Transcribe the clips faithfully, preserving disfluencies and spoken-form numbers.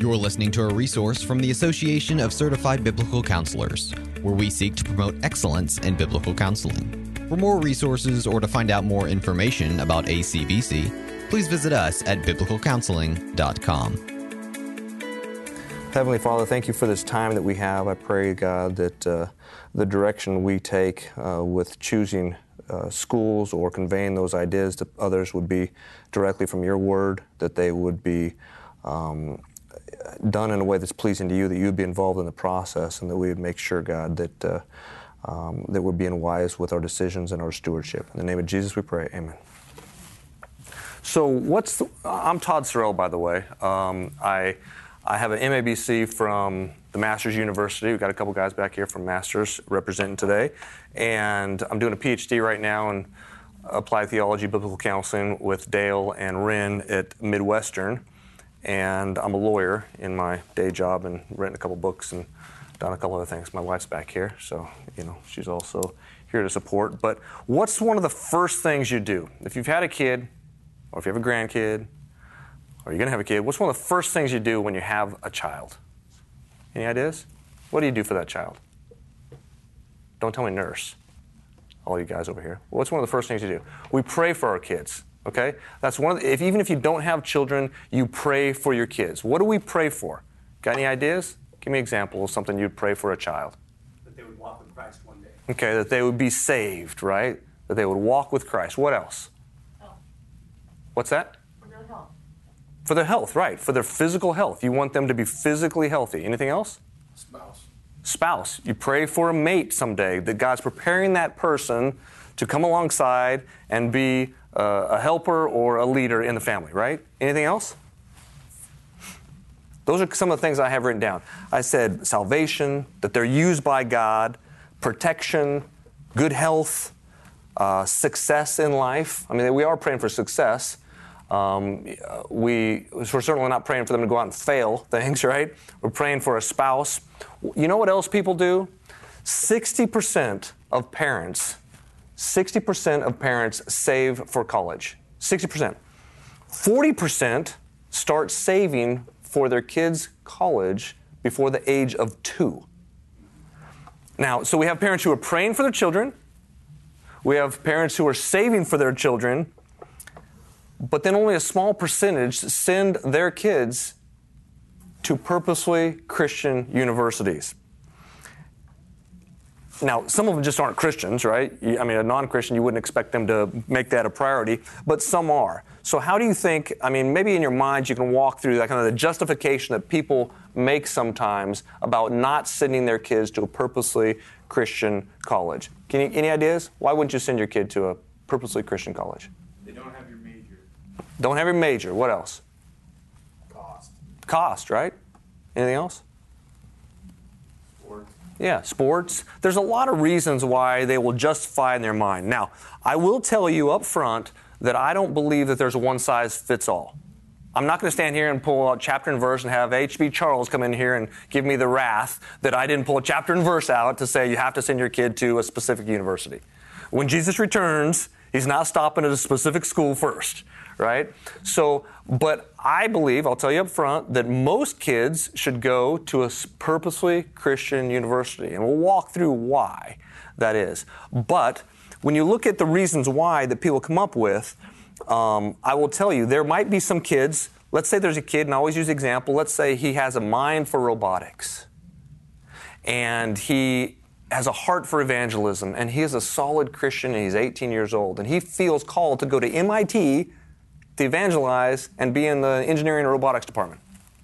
You're listening to a resource from the Association of Certified Biblical Counselors, where we seek to promote excellence in biblical counseling. For more resources or to find out more information about A C B C, please visit us at biblical counseling dot com. Heavenly Father, thank you for this time that we have. I pray, God, that uh, the direction we take uh, with choosing uh, schools or conveying those ideas to others would be directly from your word, that they would be um, done in a way that's pleasing to you, that you would be involved in the process, and that we would make sure, God, that uh, um, that we're being wise with our decisions and our stewardship. In the name of Jesus we pray, amen. So what's the, I'm Todd Sorrell, by the way. Um, I I have an M A B C from the Masters University. We've got a couple guys back here from Masters representing today. And I'm doing a P H D right now in Applied Theology, Biblical Counseling with Dale and Ren at Midwestern. And I'm a lawyer in my day job and written a couple books and done a couple other things. My wife's back here, so, you know, she's also here to support. But what's one of the first things you do? If you've had a kid, or if you have a grandkid, or you're going to have a kid, what's one of the first things you do when you have a child? Any ideas? What do you do for that child? Don't tell me nurse, all you guys over here. What's one of the first things you do? We pray for our kids, okay? That's one of the, if, even if you don't have children, you pray for your kids. What do we pray for? Got any ideas? Give me an example of something you'd pray for a child. That they would walk with Christ one day. Okay, that they would be saved, right? That they would walk with Christ. What else? Health. What's that? For their health. For their health, right. For their physical health. You want them to be physically healthy. Anything else? Spouse. Spouse. You pray for a mate someday, that God's preparing that person to come alongside and be uh, a helper or a leader in the family, right? Anything else? Those are some of the things I have written down. I said salvation, that they're used by God, protection, good health, uh, success in life. I mean, we are praying for success. Um, we, we're certainly not praying for them to go out and fail things, right? We're praying for a spouse. You know what else people do? sixty percent of parents, sixty percent of parents save for college. sixty percent. forty percent start saving for their kids' college before the age of two. Now, so we have parents who are praying for their children. We have parents who are saving for their children. But then only a small percentage send their kids to purposely Christian universities. Now, some of them just aren't Christians, right? I mean, a non-Christian, you wouldn't expect them to make that a priority, but some are. So how do you think, I mean, maybe in your minds you can walk through that kind of the justification that people make sometimes about not sending their kids to a purposely Christian college. Can you, any ideas? Why wouldn't you send your kid to a purposely Christian college? They don't have your major. Don't have your major. What else? Cost. Cost, right? Anything else? Sports. Yeah, sports. There's a lot of reasons why they will justify in their mind. Now, I will tell you up front that I don't believe that there's a one-size-fits-all. I'm not going to stand here and pull out chapter and verse and have H B Charles come in here and give me the wrath that I didn't pull a chapter and verse out to say you have to send your kid to a specific university. When Jesus returns, he's not stopping at a specific school first, right? So, but I believe, I'll tell you up front, that most kids should go to a purposely Christian university. And we'll walk through why that is. But when you look at the reasons why that people come up with, um, I will tell you, there might be some kids, let's say there's a kid, and I always use the example, let's say he has a mind for robotics. And he has a heart for evangelism, and he is a solid Christian, and he's eighteen years old, and he feels called to go to M I T to evangelize and be in the engineering and robotics department.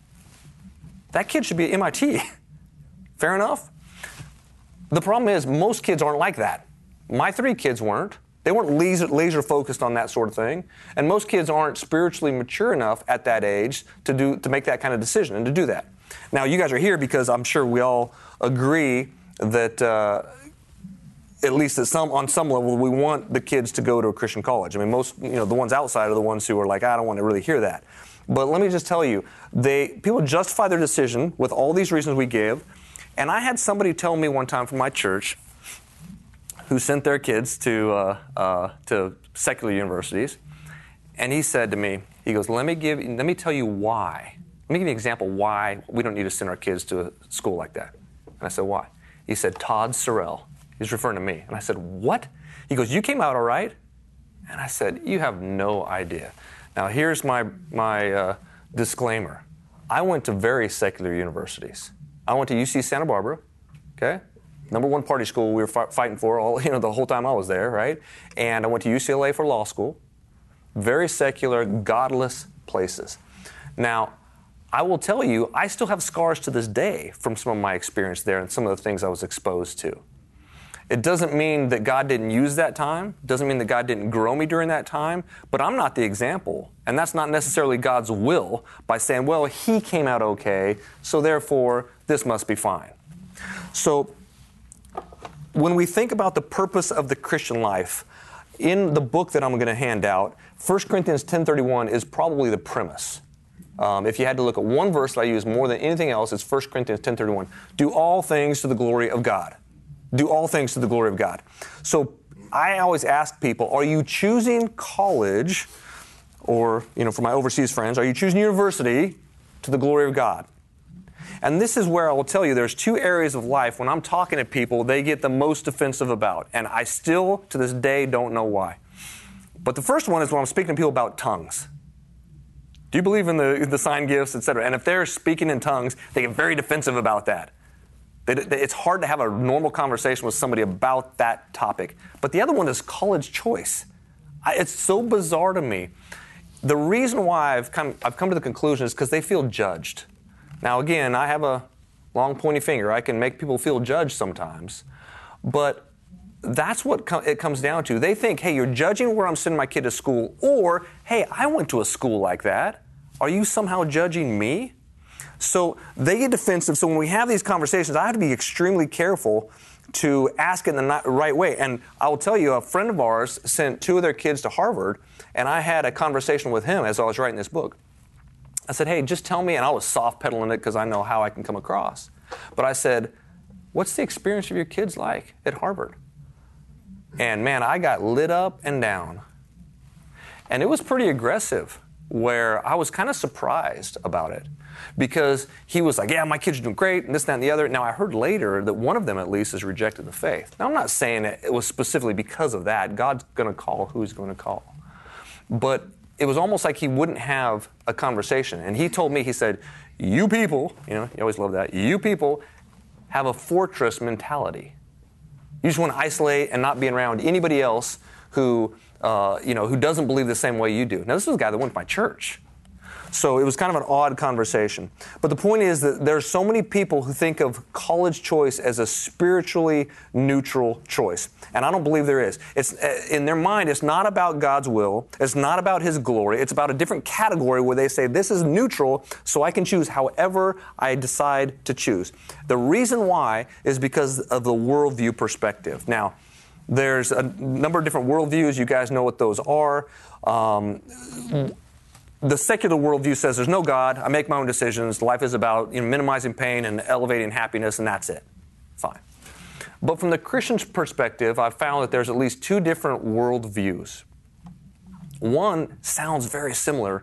That kid should be at M I T. Fair enough? The problem is most kids aren't like that. My three kids weren't. They weren't laser, laser focused on that sort of thing. And most kids aren't spiritually mature enough at that age to do to make that kind of decision and to do that. Now, you guys are here because I'm sure we all agree that uh, at least at some on some level, we want the kids to go to a Christian college. I mean, most, you know, the ones outside are the ones who are like, I don't want to really hear that. But let me just tell you, they people justify their decision with all these reasons we gave. And I had somebody tell me one time from my church who sent their kids to uh, uh, to secular universities, and he said to me, he goes, "Let me give, let me tell you why. me give you an example why we don't need to send our kids to a school like that. And I said, why? He said, Todd Sorrell. He's referring to me. And I said, what? He goes, you came out all right? And I said, you have no idea. Now, here's my, my uh, disclaimer. I went to very secular universities. I went to U C Santa Barbara, okay? Number one party school we were f- fighting for all, you know, the whole time I was there, right? And I went to U C L A for law school. Very secular, godless places. Now, I will tell you, I still have scars to this day from some of my experience there and some of the things I was exposed to. It doesn't mean that God didn't use that time. It doesn't mean that God didn't grow me during that time. But I'm not the example. And that's not necessarily God's will by saying, well, he came out okay, so therefore this must be fine. So when we think about the purpose of the Christian life, in the book that I'm going to hand out, First Corinthians ten thirty-one is probably the premise. Um, if you had to look at one verse that I use more than anything else, it's First Corinthians ten thirty-one. Do all things to the glory of God. Do all things to the glory of God. So I always ask people, are you choosing college, or, you know, for my overseas friends, are you choosing university to the glory of God? And this is where I will tell you there's two areas of life when I'm talking to people they get the most defensive about. And I still, to this day, don't know why. But the first one is when I'm speaking to people about tongues. Do you believe in the, the sign gifts, et cetera? And if they're speaking in tongues, they get very defensive about that. They, they, it's hard to have a normal conversation with somebody about that topic. But the other one is college choice. I, it's so bizarre to me. The reason why I've come, I've come to the conclusion is because they feel judged. Now, again, I have a long, pointy finger. I can make people feel judged sometimes. But that's what com- it comes down to. They think, hey, you're judging where I'm sending my kid to school, or, hey, I went to a school like that. Are you somehow judging me? So they get defensive. So when we have these conversations, I have to be extremely careful to ask it in the right way. And I will tell you, a friend of ours sent two of their kids to Harvard, and I had a conversation with him as I was writing this book. I said, hey, just tell me, and I was soft pedaling it because I know how I can come across. But I said, what's the experience of your kids like at Harvard? And man, I got lit up and down. And it was pretty aggressive, where I was kind of surprised about it. Because he was like, yeah, my kids are doing great, and this, that, and the other. Now, I heard later that one of them, at least, has rejected the faith. Now, I'm not saying it was specifically because of that. God's going to call who he's going to call. But it was almost like he wouldn't have a conversation. And he told me, he said, you people, you know, you always love that, you people have a fortress mentality. You just want to isolate and not be around anybody else who, uh, you know, who doesn't believe the same way you do. Now, this was a guy that went to my church. So it was kind of an odd conversation. But the point is that there are so many people who think of college choice as a spiritually neutral choice. And I don't believe there is. It's in their mind, it's not about God's will. It's not about his glory. It's about a different category where they say, this is neutral, so I can choose however I decide to choose. The reason why is because of the worldview perspective. Now, there's a number of different worldviews. You guys know what those are. Um, The secular worldview says there's no God, I make my own decisions, life is about, you know, minimizing pain and elevating happiness, and that's it. Fine. But from the Christian perspective, I've found that there's at least two different worldviews. One sounds very similar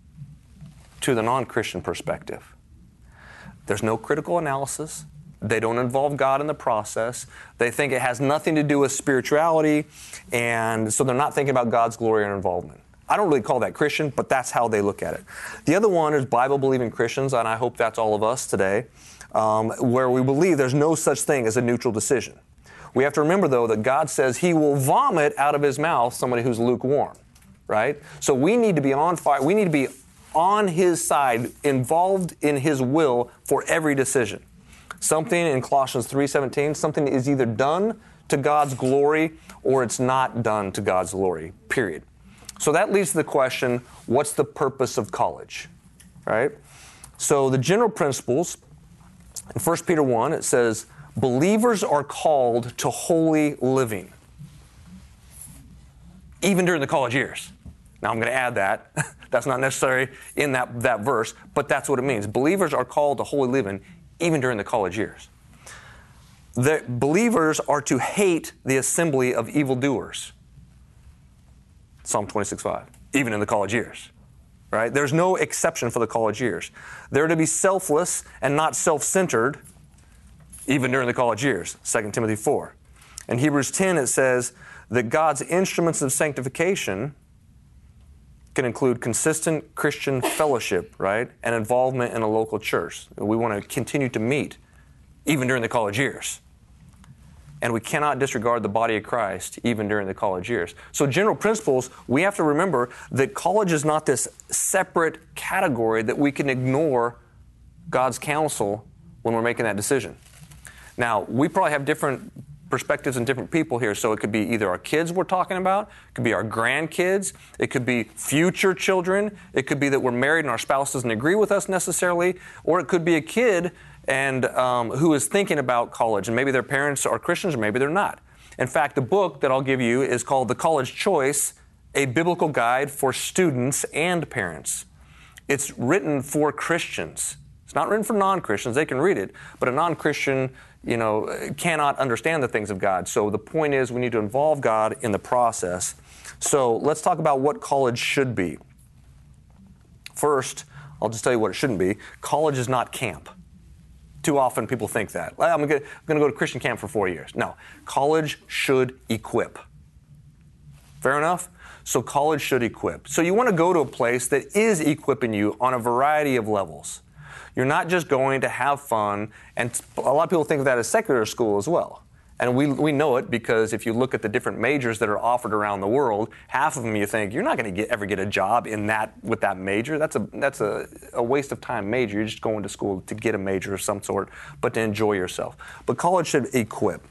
to the non-Christian perspective. There's no critical analysis. They don't involve God in the process. They think it has nothing to do with spirituality, and so they're not thinking about God's glory or involvement. I don't really call that Christian, but that's how they look at it. The other one is Bible-believing Christians, and I hope that's all of us today, um, where we believe there's no such thing as a neutral decision. We have to remember, though, that God says he will vomit out of his mouth somebody who's lukewarm, right? So we need to be on fire. We need to be on his side, involved in his will for every decision. Something in Colossians three seventeen, something is either done to God's glory or it's not done to God's glory, period. So that leads to the question, what's the purpose of college, right? So the general principles, in First Peter one, it says, believers are called to holy living, even during the college years. Now I'm going to add that. That's not necessary in that, that verse, but that's what it means. Believers are called to holy living, even during the college years. The believers are to hate the assembly of evildoers. Psalm twenty-six five, even in the college years. right? There's no exception for the college years. They're to be selfless and not self-centered, even during the college years, Second Timothy four. In Hebrews ten, it says that God's instruments of sanctification can include consistent Christian fellowship, right, and involvement in a local church. We want to continue to meet, even during the college years. And we cannot disregard the body of Christ, even during the college years. So general principles, we have to remember that college is not this separate category that we can ignore God's counsel when we're making that decision. Now, we probably have different perspectives and different people here. So it could be either our kids we're talking about, it could be our grandkids, it could be future children, it could be that we're married and our spouse doesn't agree with us necessarily, or it could be a kid and um, who is thinking about college, and maybe their parents are Christians or maybe they're not. In fact, the book that I'll give you is called The College Choice, a Biblical Guide for Students and Parents. It's written for Christians. It's not written for non-Christians. They can read it, but a non-Christian you know, cannot understand the things of God. So the point is we need to involve God in the process. So let's talk about what college should be. First, I'll just tell you what it shouldn't be. College is not camp. Too often people think that. I'm going to go to Christian camp for four years. No, college should equip. Fair enough? So college should equip. So you want to go to a place that is equipping you on a variety of levels. You're not just going to have fun, and a lot of people think of that as secular school as well. And we we know it because if you look at the different majors that are offered around the world, half of them you think you're not going to get, ever get a job in that with that major. That's a that's a, a waste of time major. You're just going to school to get a major of some sort, but to enjoy yourself. But college should equip.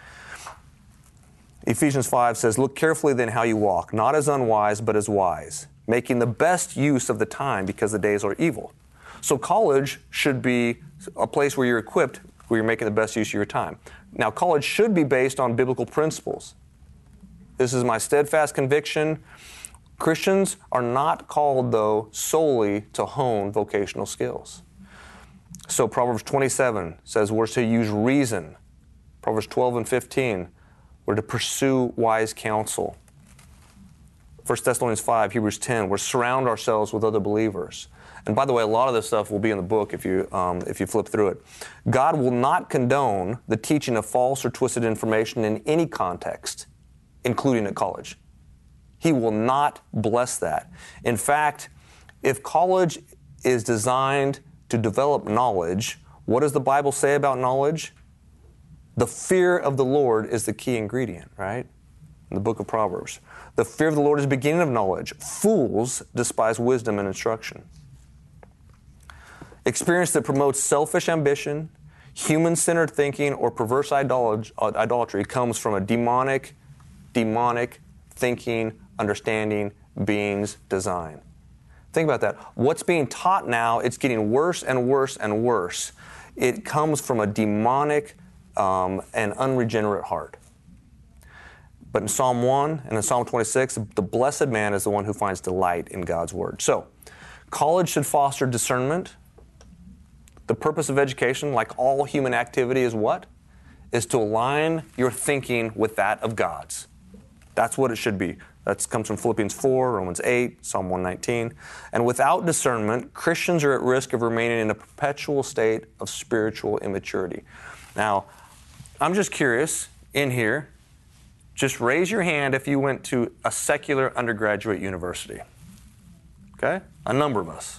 Ephesians five says, "Look carefully then how you walk, not as unwise, but as wise, making the best use of the time because the days are evil." So college should be a place where you're equipped, where you're making the best use of your time. Now, college should be based on biblical principles. This is my steadfast conviction. Christians are not called, though, solely to hone vocational skills. So Proverbs twenty-seven says we're to use reason. Proverbs twelve and fifteen, we're to pursue wise counsel. First Thessalonians five, Hebrews ten, we're to surround ourselves with other believers. And by the way, a lot of this stuff will be in the book if you um, if you flip through it. God will not condone the teaching of false or twisted information in any context, including at college. He will not bless that. In fact, if college is designed to develop knowledge, what does the Bible say about knowledge? The fear of the Lord is the key ingredient, right? In the book of Proverbs. The fear of the Lord is the beginning of knowledge. Fools despise wisdom and instruction. Experience that promotes selfish ambition, human-centered thinking, or perverse idolatry comes from a demonic, demonic thinking, understanding, being's design. Think about that. What's being taught now, it's getting worse and worse and worse. It comes from a demonic um, and unregenerate heart. But in Psalm one and in Psalm twenty-six, the blessed man is the one who finds delight in God's word. So, college should foster discernment. The purpose of education, like all human activity, is what? Is to align your thinking with that of God's. That's what it should be. That comes from Philippians four, Romans eight, Psalm one nineteen. And without discernment, Christians are at risk of remaining in a perpetual state of spiritual immaturity. Now, I'm just curious, in here, just raise your hand if you went to a secular undergraduate university. Okay? A number of us.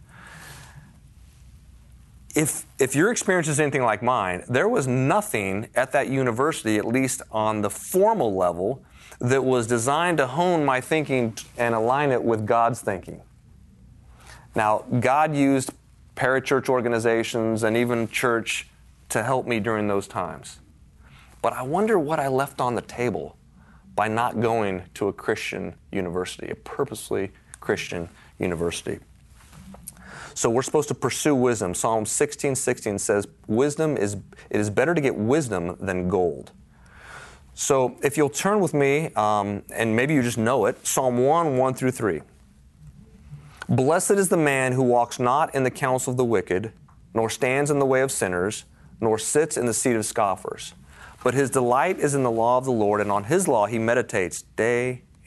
If if your experience is anything like mine, there was nothing at that university, at least on the formal level, that was designed to hone my thinking and align it with God's thinking. Now, God used parachurch organizations and even church to help me during those times. But I wonder what I left on the table by not going to a Christian university, a purposely Christian university. So we're supposed to pursue wisdom. Psalm sixteen sixteen says, "Wisdom is it is better to get wisdom than gold." So if you'll turn with me, um, and maybe you just know it, Psalm one, one through three. "Blessed is the man who walks not in the counsel of the wicked, nor stands in the way of sinners, nor sits in the seat of scoffers. But his delight is in the law of the Lord, and on his law he meditates day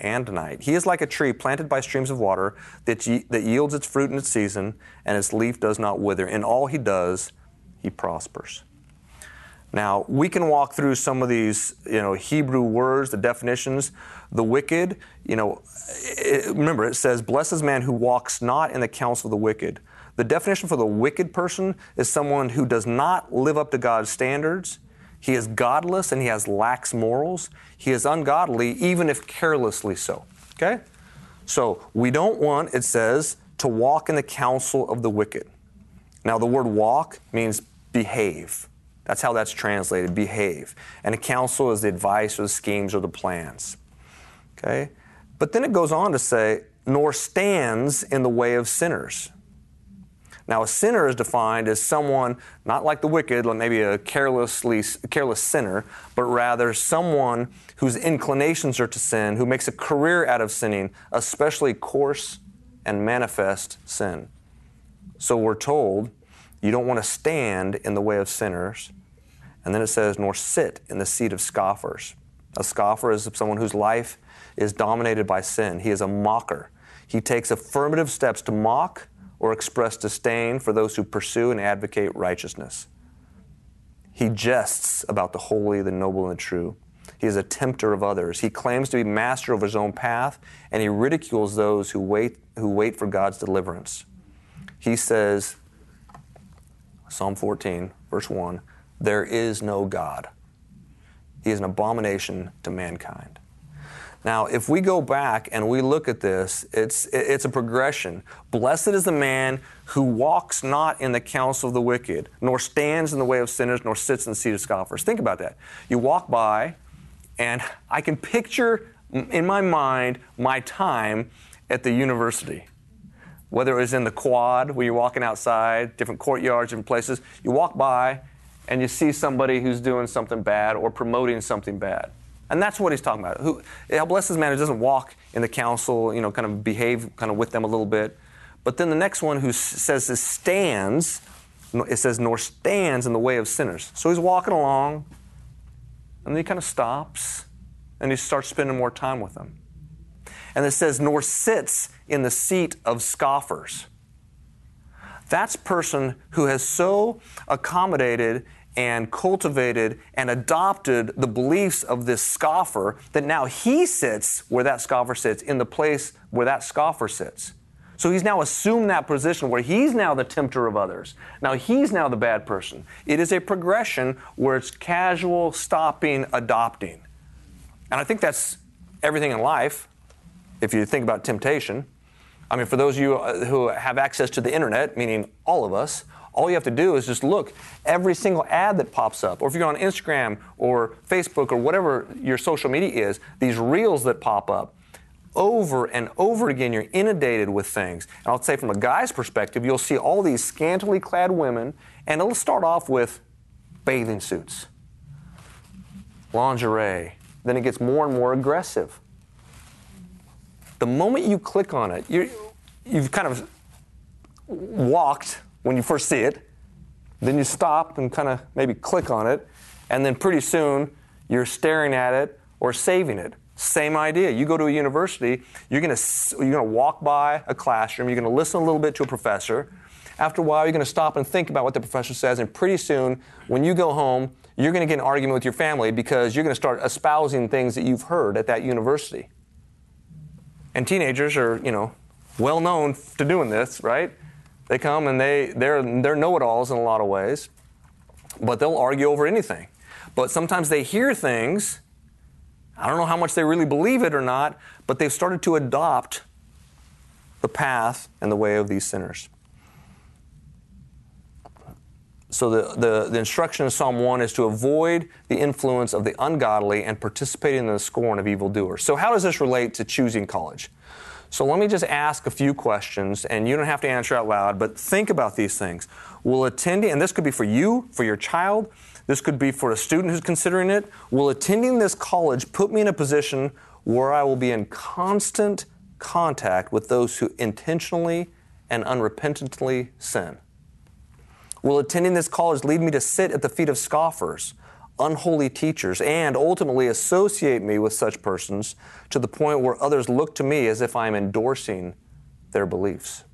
and night. He is like a tree planted by streams of water that, ye- that yields its fruit in its season, and its leaf does not wither. In all he does, he prospers. Now, we can walk through some of these, you know, Hebrew words, the definitions. The wicked, you know, it, remember it says, blessed is the man who walks not in the counsel of the wicked. The definition for the wicked person is someone who does not live up to God's standards. He is godless and he has lax morals. He is ungodly, even if carelessly so. Okay? So we don't want, it says, to walk in the counsel of the wicked. Now, the word walk means behave. That's how that's translated, behave. And a counsel is the advice or the schemes or the plans. Okay? But then it goes on to say, nor stands in the way of sinners. Now, a sinner is defined as someone, not like the wicked, like maybe a carelessly, careless sinner, but rather someone whose inclinations are to sin, who makes a career out of sinning, especially coarse and manifest sin. So we're told, you don't want to stand in the way of sinners. And then it says, nor sit in the seat of scoffers. A scoffer is someone whose life is dominated by sin. He is a mocker. He takes affirmative steps to mock or express disdain for those who pursue and advocate righteousness. He jests about the holy, the noble, and the true. He is a tempter of others. He claims to be master of his own path, and he ridicules those who wait, who wait for God's deliverance. He says, Psalm fourteen, verse one, there is no God. He is an abomination to mankind. Now, if we go back and we look at this, it's, it's a progression. Blessed is the man who walks not in the counsel of the wicked, nor stands in the way of sinners, nor sits in the seat of scoffers. Think about that. You walk by, and I can picture in my mind my time at the university. Whether it was in the quad, where you're walking outside, different courtyards, different places, you walk by and you see somebody who's doing something bad or promoting something bad. And that's what he's talking about. Who, how blessed is the man who doesn't walk in the counsel, you know, kind of behave kind of with them a little bit. But then the next one who says this stands, it says, nor stands in the way of sinners. So he's walking along, and then he kind of stops, and he starts spending more time with them. And it says, nor sits in the seat of scoffers. That's a person who has so accommodated and cultivated and adopted the beliefs of this scoffer that now he sits where that scoffer sits, in the place where that scoffer sits. So he's now assumed that position where he's now the tempter of others. Now he's now the bad person. It is a progression where it's casual, stopping, adopting. And I think that's everything in life. If you think about temptation, I mean, for those of you who have access to the internet, meaning all of us, all you have to do is just look every single ad that pops up, or if you're on Instagram or Facebook or whatever your social media is, these reels that pop up, over and over again, you're inundated with things. And I'll say from a guy's perspective, you'll see all these scantily clad women, and it'll start off with bathing suits, lingerie. Then it gets more and more aggressive. The moment you click on it, you you've kind of walked when you first see it, then you stop and kind of maybe click on it, and then pretty soon you're staring at it or saving it. Same idea. You go to a university, you're going to you're going to walk by a classroom, you're going to listen a little bit to a professor. After a while, you're going to stop and think about what the professor says, and pretty soon, when you go home, you're going to get an argument with your family because you're going to start espousing things that you've heard at that university. And teenagers are, you know, well known to doing this, right? They come and they, they're, they're know-it-alls in a lot of ways, but they'll argue over anything. But sometimes they hear things, I don't know how much they really believe it or not, but they've started to adopt the path and the way of these sinners. So the, the, the instruction in Psalm one is to avoid the influence of the ungodly and participating in the scorn of evildoers. So how does this relate to choosing college? So let me just ask a few questions, and you don't have to answer out loud, but think about these things. Will attending, and this could be for you, for your child, this could be for a student who's considering it, will attending this college put me in a position where I will be in constant contact with those who intentionally and unrepentantly sin? Will attending this college lead me to sit at the feet of scoffers, unholy teachers, and ultimately associate me with such persons to the point where others look to me as if I'm endorsing their beliefs.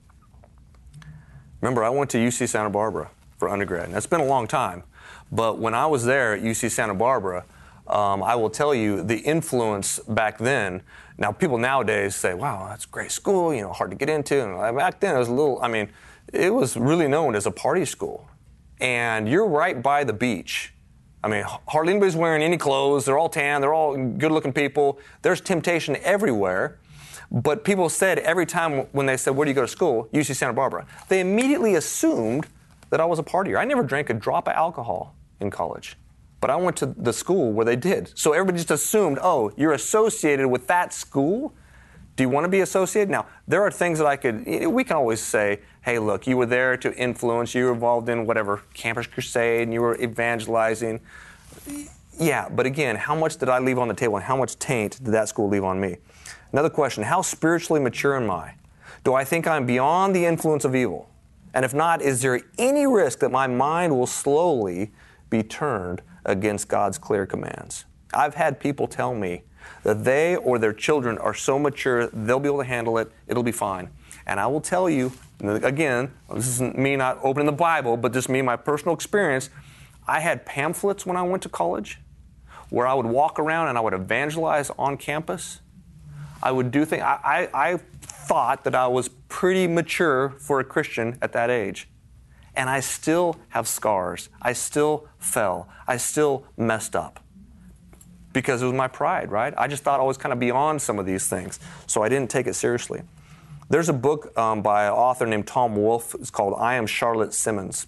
Remember, I went to U C Santa Barbara for undergrad, and that's been a long time. But when I was there at U C Santa Barbara, um, I will tell you the influence back then. Now, people nowadays say, wow, that's a great school, you know, hard to get into. And back then, it was a little, I mean, it was really known as a party school. And you're right by the beach. I mean, hardly anybody's wearing any clothes. They're all tan. They're all good-looking people. There's temptation everywhere. But people said every time when they said, where do you go to school? U C Santa Barbara. They immediately assumed that I was a partier. I never drank a drop of alcohol in college. But I went to the school where they did. So everybody just assumed, oh, you're associated with that school? Do you want to be associated? Now, there are things that I could, we can always say, hey, look, you were there to influence, you were involved in whatever, Campus Crusade, and you were evangelizing. Yeah, but again, how much did I leave on the table, and how much taint did that school leave on me? Another question, how spiritually mature am I? Do I think I'm beyond the influence of evil? And if not, is there any risk that my mind will slowly be turned against God's clear commands? I've had people tell me that they or their children are so mature, they'll be able to handle it, it'll be fine. And I will tell you, again, this isn't me not opening the Bible, but just me, my personal experience. I had pamphlets when I went to college where I would walk around and I would evangelize on campus. I would do things, I, I, I thought that I was pretty mature for a Christian at that age. And I still have scars. I still fell. I still messed up. Because it was my pride, right? I just thought I was kind of beyond some of these things. So I didn't take it seriously. There's a book um, by an author named Tom Wolfe. It's called I Am Charlotte Simmons.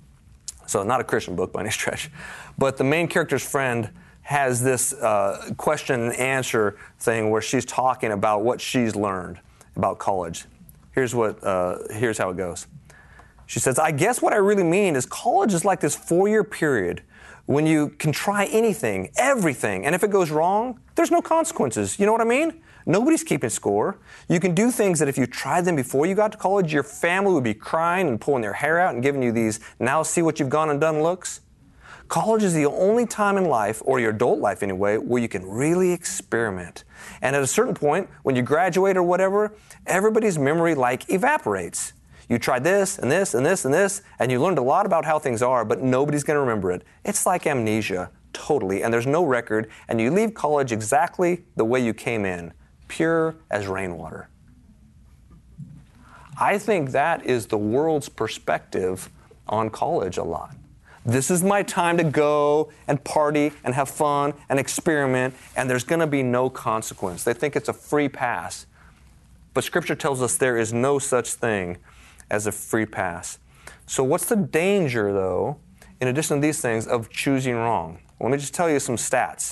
So not a Christian book by any stretch. But the main character's friend has this uh, question and answer thing where she's talking about what she's learned about college. Here's what. Uh, here's how it goes. She says, I guess what I really mean is college is like this four-year period when you can try anything, everything, and if it goes wrong, there's no consequences. You know what I mean? Nobody's keeping score. You can do things that if you tried them before you got to college, your family would be crying and pulling their hair out and giving you these now see what you've gone and done looks. College is the only time in life, or your adult life anyway, where you can really experiment. And at a certain point, when you graduate or whatever, everybody's memory like evaporates. You tried this and this and this and this, and you learned a lot about how things are, but nobody's going to remember it. It's like amnesia, totally, and there's no record, and you leave college exactly the way you came in, pure as rainwater. I think that is the world's perspective on college a lot. This is my time to go and party and have fun and experiment, and there's going to be no consequence. They think it's a free pass. But Scripture tells us there is no such thing as a free pass. So what's the danger, though, in addition to these things, of choosing wrong? Let me just tell you some stats.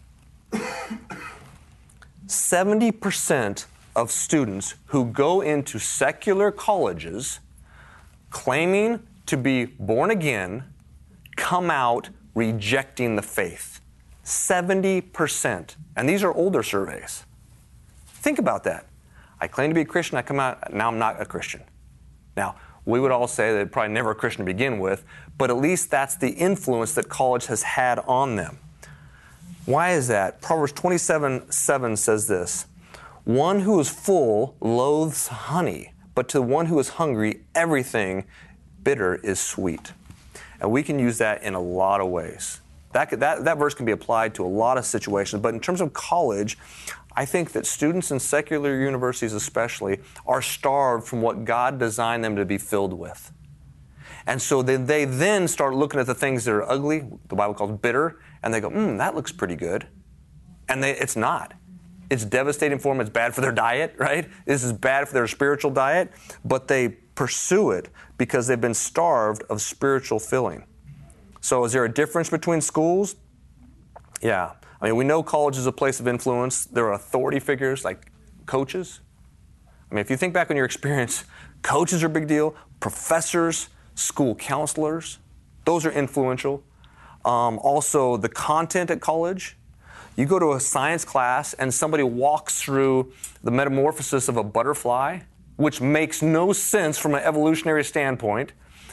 seventy percent of students who go into secular colleges claiming to be born again come out rejecting the faith. seventy percent. And these are older surveys. Think about that. I claim to be a Christian, I come out, now I'm not a Christian. Now, we would all say they're probably never a Christian to begin with, but at least that's the influence that college has had on them. Why is that? Proverbs twenty-seven seven says this, one who is full loathes honey, but to the one who is hungry, everything bitter is sweet. And we can use that in a lot of ways. That, could, that, that verse can be applied to a lot of situations, but in terms of college, I think that students in secular universities especially are starved from what God designed them to be filled with. And so then they then start looking at the things that are ugly, the Bible calls bitter, and they go, hmm, that looks pretty good. And they, it's not. It's devastating for them. It's bad for their diet, right? This is bad for their spiritual diet, but they pursue it because they've been starved of spiritual filling. So is there a difference between schools? Yeah. I mean, we know college is a place of influence. There are authority figures like coaches. I mean, if you think back on your experience, coaches are a big deal. Professors, school counselors, those are influential. Um, also, the content at college. You go to a science class and somebody walks through the metamorphosis of a butterfly, which makes no sense from an evolutionary standpoint.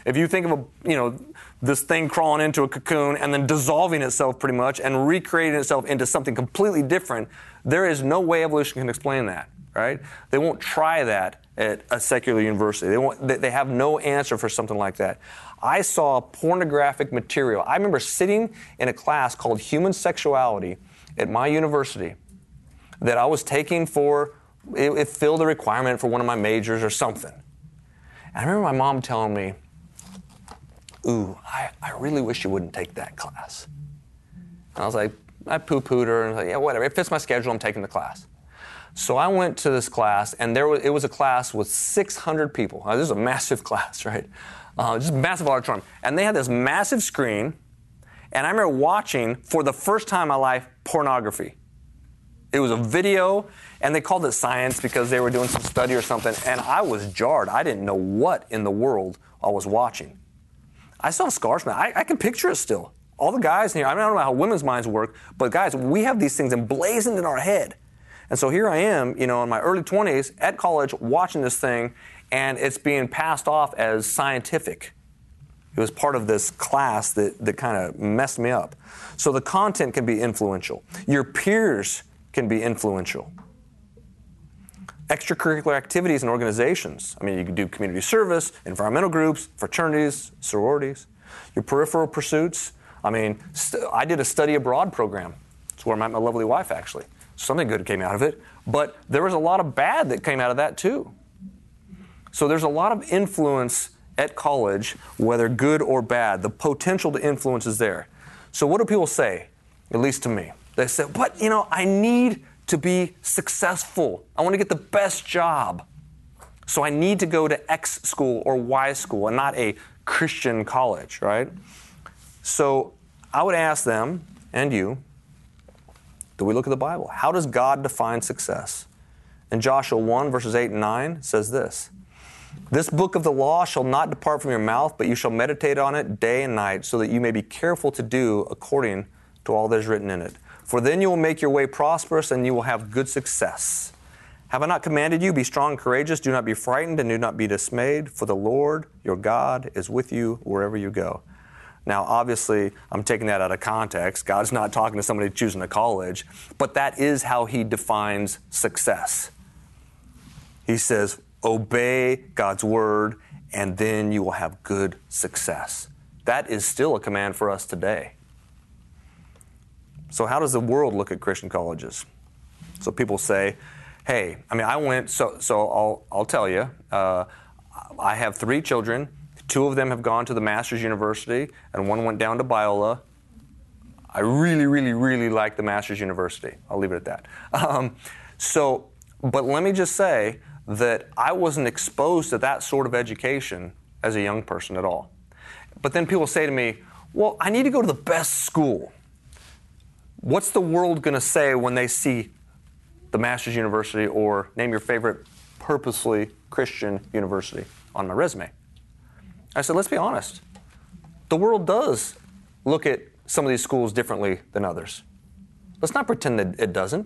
If you think of a, you know, this thing crawling into a cocoon and then dissolving itself pretty much and recreating itself into something completely different, there is no way evolution can explain that, right? They won't try that at a secular university. They won't, they have no answer for something like that. I saw pornographic material. I remember sitting in a class called Human Sexuality at my university that I was taking for, it, it filled a requirement for one of my majors or something. And I remember my mom telling me, ooh, I, I really wish you wouldn't take that class. And I was like, I poo-pooed her, and I was like, yeah, whatever, it fits my schedule, I'm taking the class. So I went to this class, and there was, it was a class with six hundred people. Now, this is a massive class, right? Uh, just massive auditorium. And they had this massive screen, and I remember watching, for the first time in my life, pornography. It was a video, and they called it science because they were doing some study or something, and I was jarred. I didn't know what in the world I was watching. I still have scars from that. I, I can picture it still. All the guys in here, I don't know how women's minds work, but guys, we have these things emblazoned in our head. And so here I am, you know, in my early twenties at college watching this thing, and it's being passed off as scientific. It was part of this class that, that kind of messed me up. So the content can be influential. Your peers can be influential. Extracurricular activities and organizations. I mean, you can do community service, environmental groups, fraternities, sororities. Your peripheral pursuits. I mean, st- I did a study abroad program. It's where I met my lovely wife, actually. Something good came out of it. But there was a lot of bad that came out of that, too. So there's a lot of influence at college, whether good or bad. The potential to influence is there. So what do people say, at least to me? They say, but, you know, I need to be successful. I want to get the best job. So I need to go to X school or Y school and not a Christian college, right? So I would ask them, and you, do we look at the Bible? How does God define success? In Joshua one, verses eight and nine, it says this, this book of the law shall not depart from your mouth, but you shall meditate on it day and night, so that you may be careful to do according to all that is written in it. For then you will make your way prosperous, and you will have good success. Have I not commanded you, be strong and courageous, do not be frightened, and do not be dismayed, for the Lord your God is with you wherever you go. Now, obviously, I'm taking that out of context. God's not talking to somebody choosing a college, but that is how he defines success. He says, obey God's word, and then you will have good success. That is still a command for us today. So how does the world look at Christian colleges? So people say, hey, I mean, I went, so so I'll, I'll tell you, uh, I have three children. Two of them have gone to the Masters University, and one went down to Biola. I really, really, really like the Masters University. I'll leave it at that. Um, so, but let me just say that I wasn't exposed to that sort of education as a young person at all. But then people say to me, well, I need to go to the best school. What's the world going to say when they see the Masters University or name your favorite purposely Christian university on my resume? I said, let's be honest. The world does look at some of these schools differently than others. Let's not pretend that it doesn't.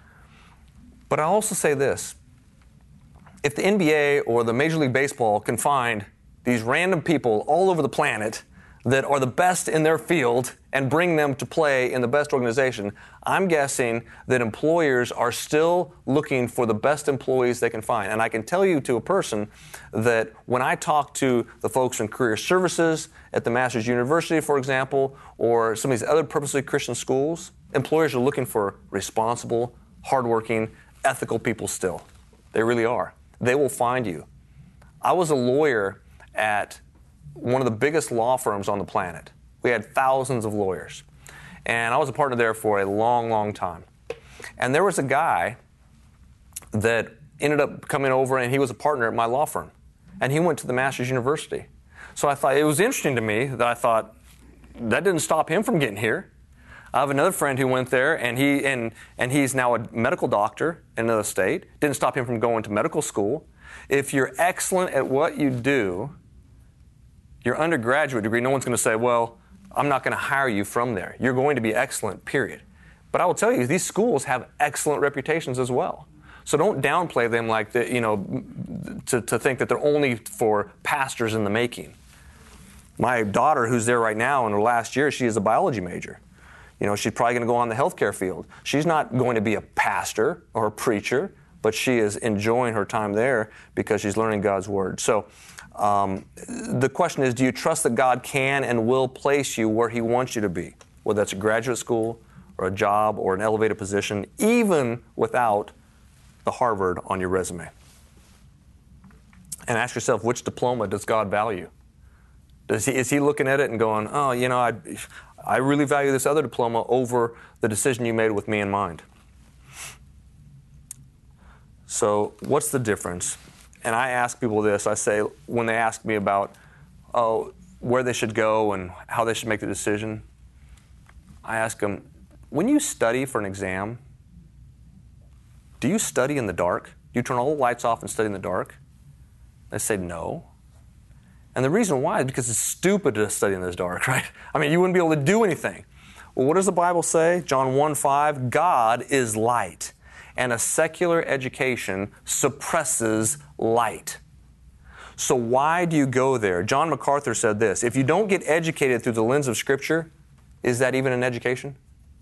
But I also say this. If the N B A or the Major League Baseball can find these random people all over the planet that are the best in their field and bring them to play in the best organization, I'm guessing that employers are still looking for the best employees they can find. And I can tell you to a person that when I talk to the folks in career services at the Masters University, for example, or some of these other purposely Christian schools, employers are looking for responsible, hardworking, ethical people still. They really are. They will find you. I was a lawyer at one of the biggest law firms on the planet. We had thousands of lawyers. And I was a partner there for a long, long time. And there was a guy that ended up coming over, and he was a partner at my law firm. And he went to the Masters University. So I thought, it was interesting to me that I thought, that didn't stop him from getting here. I have another friend who went there, and he and and he's now a medical doctor in another state. Didn't stop him from going to medical school. If you're excellent at what you do, your undergraduate degree, no one's going to say, well, I'm not going to hire you from there. You're going to be excellent, period. But I will tell you, these schools have excellent reputations as well. So don't downplay them like, the, you know, to, to think that they're only for pastors in the making. My daughter, who's there right now in her last year, she is a biology major. You know, she's probably going to go on the healthcare field. She's not going to be a pastor or a preacher, but she is enjoying her time there because she's learning God's Word. So um, the question is, do you trust that God can and will place you where He wants you to be, whether that's a graduate school or a job or an elevated position, even without the Harvard on your resume? And ask yourself, which diploma does God value? Does he, is He looking at it and going, oh, you know, I, I really value this other diploma over the decision you made with me in mind? So what's the difference? And I ask people this. I say, when they ask me about oh, where they should go and how they should make the decision, I ask them, when you study for an exam, do you study in the dark? Do you turn all the lights off and study in the dark? They say no. And the reason why is because it's stupid to study in this dark, right? I mean, you wouldn't be able to do anything. Well, what does the Bible say? John one five, God is light, and a secular education suppresses light. So why do you go there? John MacArthur said this, if you don't get educated through the lens of Scripture, is that even an education?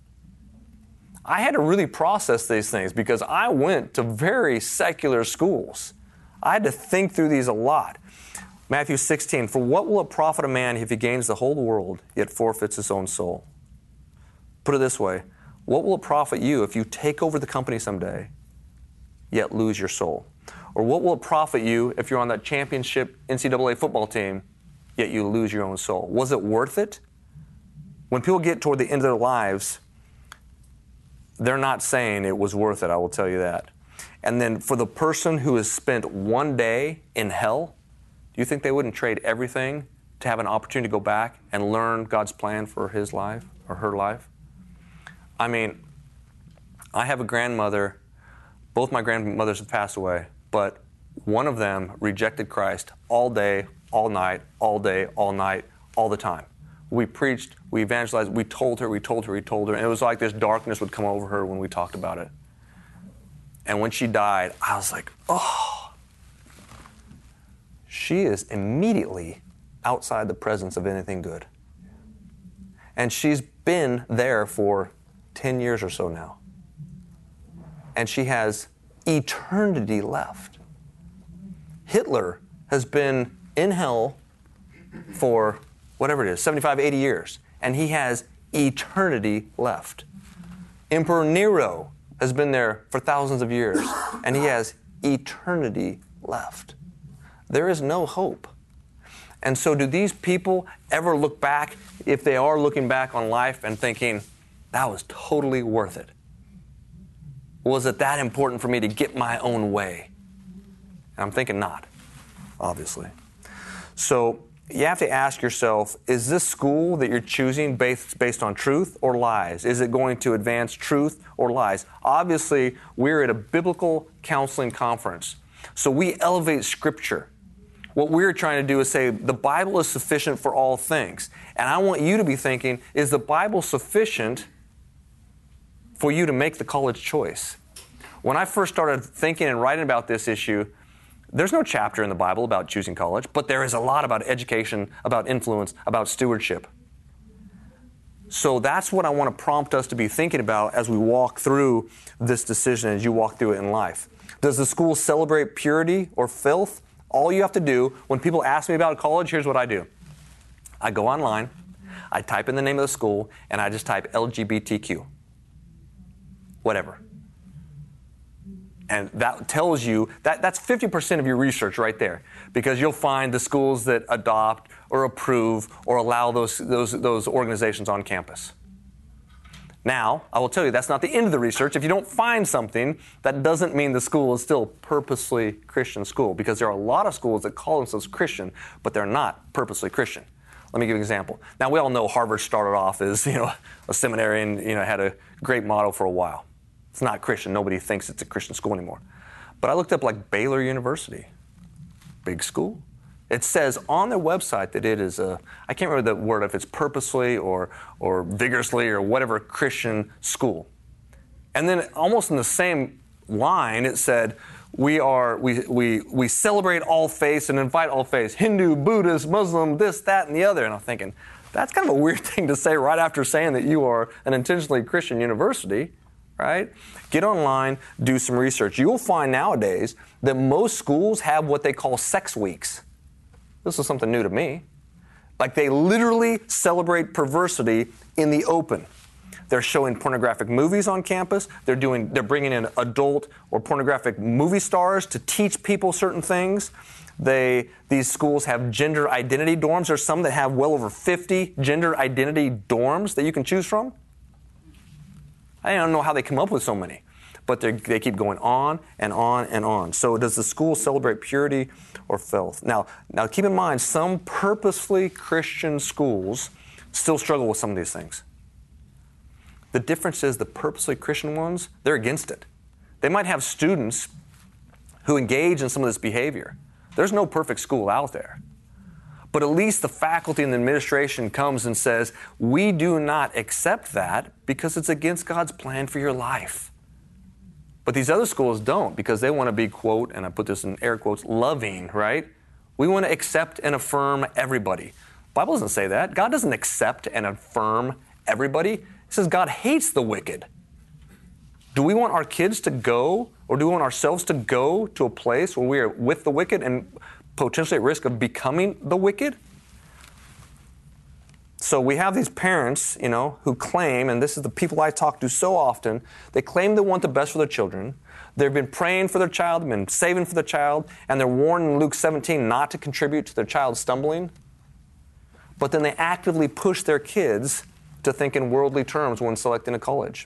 I had to really process these things because I went to very secular schools. I had to think through these a lot. Matthew sixteen, for what will it profit a man if he gains the whole world, yet forfeits his own soul? Put it this way, what will it profit you if you take over the company someday, yet lose your soul? Or what will it profit you if you're on that championship N C double A football team, yet you lose your own soul? Was it worth it? When people get toward the end of their lives, they're not saying it was worth it, I will tell you that. And then for the person who has spent one day in hell, do you think they wouldn't trade everything to have an opportunity to go back and learn God's plan for his life or her life? I mean, I have a grandmother, both my grandmothers have passed away, but one of them rejected Christ all day, all night, all day, all night, all the time. We preached, we evangelized, we told her, we told her, we told her, and it was like this darkness would come over her when we talked about it. And when she died, I was like, oh, she is immediately outside the presence of anything good. And she's been there for ten years or so now. And she has eternity left. Hitler has been in hell for whatever it is, seventy-five, eighty years, and he has eternity left. Emperor Nero has been there for thousands of years, and he has eternity left. There is no hope. And so do these people ever look back, if they are looking back on life and thinking, that was totally worth it? Was it that important for me to get my own way? And I'm thinking not, obviously. So you have to ask yourself, is this school that you're choosing based, based on truth or lies? Is it going to advance truth or lies? Obviously, we're at a biblical counseling conference, so we elevate Scripture. What we're trying to do is say the Bible is sufficient for all things. And I want you to be thinking, is the Bible sufficient for you to make the college choice? When I first started thinking and writing about this issue, there's no chapter in the Bible about choosing college, but there is a lot about education, about influence, about stewardship. So that's what I want to prompt us to be thinking about as we walk through this decision, as you walk through it in life. Does the school celebrate purity or filth? All you have to do, when people ask me about college, here's what I do. I go online, I type in the name of the school, and I just type L G B T Q. Whatever. And that tells you, that, that's fifty percent of your research right there, because you'll find the schools that adopt or approve or allow those, those, those organizations on campus. Now, I will tell you, that's not the end of the research. If you don't find something, that doesn't mean the school is still purposely Christian school, because there are a lot of schools that call themselves Christian, but they're not purposely Christian. Let me give you an example. Now, we all know Harvard started off as, you know, a seminary and, you know, had a great motto for a while. It's not Christian. Nobody thinks it's a Christian school anymore. But I looked up like Baylor University, big school. It says on their website that it is a, I can't remember the word, if it's purposely or or vigorously or whatever Christian school. And then almost in the same line, it said, we are we we we celebrate all faiths and invite all faiths, Hindu, Buddhist, Muslim, this, that, and the other. And I'm thinking, that's kind of a weird thing to say right after saying that you are an intentionally Christian university, right? Get online, do some research. You'll find nowadays that most schools have what they call sex weeks. This is something new to me. Like they literally celebrate perversity in the open. They're showing pornographic movies on campus. They're doing, they're bringing in adult or pornographic movie stars to teach people certain things. They, these schools have gender identity dorms. There's some that have well over fifty gender identity dorms that you can choose from. I don't know how they come up with so many, but they keep going on and on and on. So does the school celebrate purity or filth? Now, now keep in mind, some purposefully Christian schools still struggle with some of these things. The difference is the purposely Christian ones, they're against it. They might have students who engage in some of this behavior. There's no perfect school out there. But at least the faculty and the administration comes and says, we do not accept that because it's against God's plan for your life. But these other schools don't, because they want to be, quote, and I put this in air quotes, loving, right? We want to accept and affirm everybody. The Bible doesn't say that. God doesn't accept and affirm everybody. It says God hates the wicked. Do we want our kids to go, or do we want ourselves to go to a place where we are with the wicked and potentially at risk of becoming the wicked? So we have these parents, you know, who claim, and this is the people I talk to so often, they claim they want the best for their children. They've been praying for their child, they've been saving for their child, and they're warned in Luke seventeen not to contribute to their child stumbling. But then they actively push their kids to think in worldly terms when selecting a college.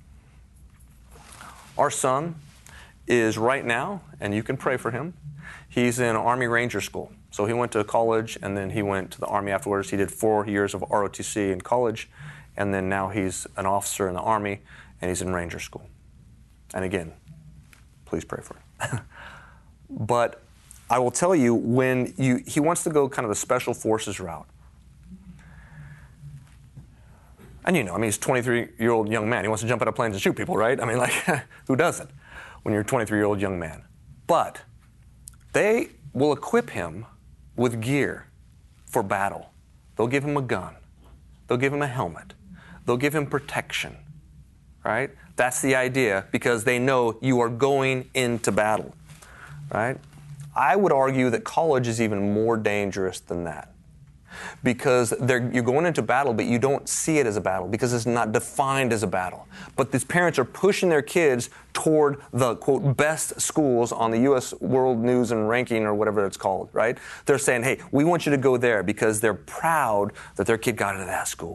Our son is right now, and you can pray for him, he's in Army Ranger School. So he went to college, and then he went to the Army afterwards. He did four years of R O T C in college, and then now he's an officer in the Army, and he's in Ranger School. And again, please pray for him. But I will tell you, when you he wants to go kind of the Special Forces route. And you know, I mean, he's a twenty-three-year-old young man. He wants to jump out of planes and shoot people, right? I mean, like, who doesn't when you're a twenty-three-year-old young man? But they will equip him with gear for battle. They'll give him a gun. They'll give him a helmet. They'll give him protection, right? That's the idea, because they know you are going into battle, right? I would argue that college is even more dangerous than that, because you're going into battle, but you don't see it as a battle because it's not defined as a battle. But these parents are pushing their kids toward the, quote, best schools on the U S World News and Ranking or whatever it's called, right? They're saying, hey, we want you to go there because they're proud that their kid got into that school.